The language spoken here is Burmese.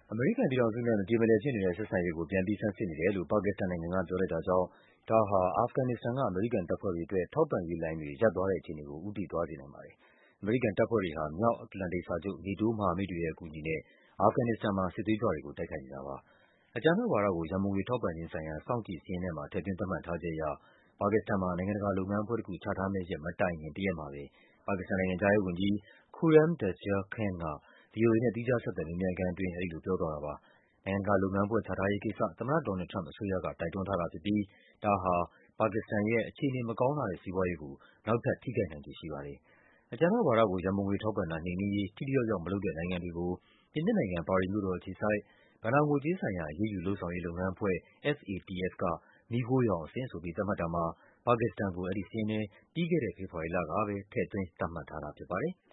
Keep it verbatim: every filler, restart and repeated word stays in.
အမေရိကန်ပြည်ထောင်စုနဲ့ မပြေမလည်ဖြစ်နေတဲ့ ဆက်ဆံရေးကို ပြန်ပြီး ဆန်းစစ်နေတယ်လို့ ပါကစ္စတန်နိုင်ငံက ပြောလိုက်တာကြောင့် ဒါဟာ အာဖဂန်နစ္စတန်က အမေရိကန်တပ်ဖွဲ့တွေအတွက် ထောက်ပံ့ရေးလိုင်းတွေ ရပ်သွားတဲ့အခြေအနေကို ဦးတည်သွားစေနိုင်ပါတယ်။ အမေရိကန်တပ်ဖွဲ့တွေဟာ မြောက်အတ္တလန္တိတ်စာချုပ် NATO မဟာမိတ်တွေရဲ့ အကူအညီနဲ့ အာဖဂန်နစ္စတန်မှာ စစ်သွေးကြွတွေကို တိုက်ခိုက်နေတာပါ။ အကြမ်းဖက်ဝါဒကို ရန်ပုံငွေထောက်ပံ့ခြင်းဆိုင်ရာ စောင့်ကြည့်စာရင်းထဲမှာ ထည့်သွင်းသတ်မှတ်ထားချက်အရ ပါကစ္စတန်မှာ နိုင်ငံတကာလုပ်ငန်းအဖွဲ့တခု ချထားမယ့်ရက် မတိုင်ခင် တရက်မှာပဲ ပါကစ္စတန်နိုင်ငံခြားရေးဝန်ကြီး Khurram Dazia Khan က ဗွီအိုအေနဲ့ သီးခြားဆက်သွယ် မေးမြန်းခန်းအတွင်း အဲဒီလိုပြောသွားတာပါ။ နိုင်ငံတကာလုပ်ငန်းအဖွဲ့ ချထားရေးကိစ္စ သမ္မတ ဒေါ်နယ်လ်ဒ် ထရမ့်ပ်အစိုးရက တိုက်တွန်းထားတာဖြစ်ပြီး ဒါဟာ ပါကစ္စတန်ရဲ့ အခြေအနေမကောင်းလှတဲ့ စီးပွားရေးကို နောက်ထပ် ထိခိုက်နိုင်ခြေရှိပါတယ်။ အကြမ်းဖက်ဝါဒကို ရန်ပုံငွေထောက်ပံ့တာ နှိမ်နင်းရေး ထိထိရောက်ရောက် မလုပ်တဲ့နိုင်ငံတွေကို ပြင်သစ်နိုင်ငံ၊ ပါရီမြို့တော်အခြေစိုက် ဘဏ္ဍာငွေကြေးဆိုင်ရာ အရေးယူလုပ်ဆောင်ရေး လုပ်ငန်းအဖွဲ့ F A T F က မီးခိုးရောင်အဆင့်ဆိုပြီး သတ်မှတ်တာမှာ ပါကစ္စတန်ကို အဲဒီစာရင်းထဲ ပြီးခဲ့တဲ့ ဖေဖော်ဝါရီလကပဲ ထည့်သွင်း သတ်မှတ်ထားတာဖြစ်ပါတယ်